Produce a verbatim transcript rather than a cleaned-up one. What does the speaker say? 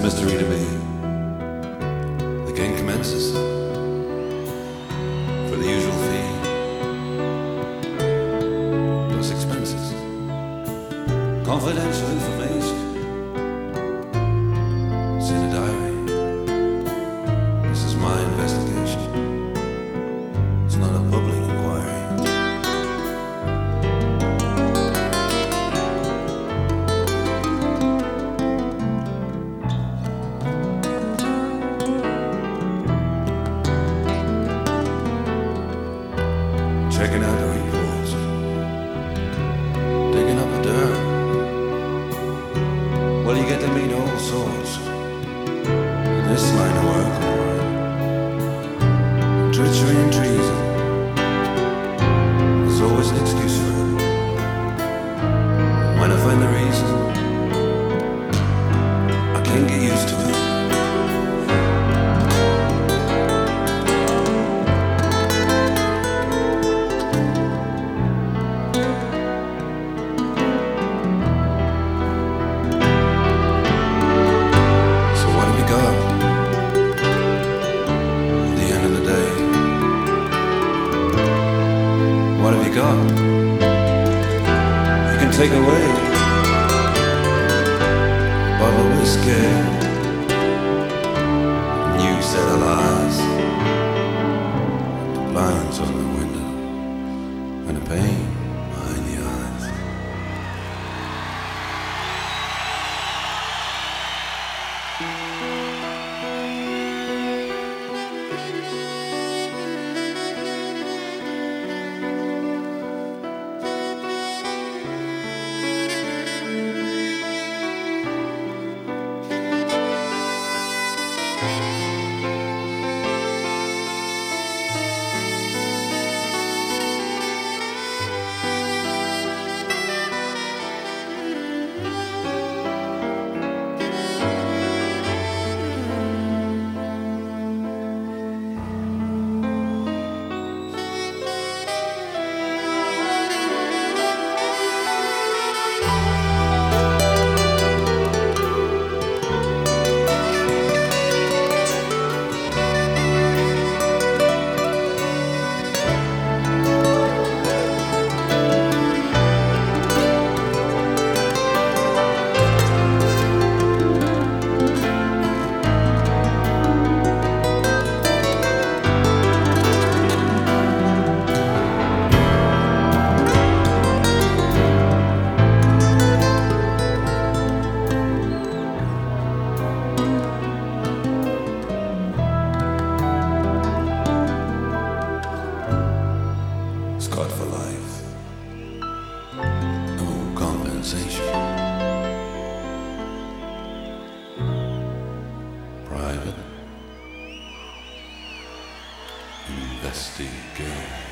mystery to me. The game commences for the usual fee, plus expenses, confidential information. It's in a diary. This is my investigation. It's not a public inquiry. Checking out the reports, digging up the dirt. Well, you get to meet all sorts in this line of work, alright. Treachery and treason, there's always an excuse for it. When I find the reason, I can't get used to it. What have you got? You can take away a bottle of whiskey, a new set of lies, the blinds on the window, and the pain behind the eyes. Scarred for life, no compensation. Private investigation.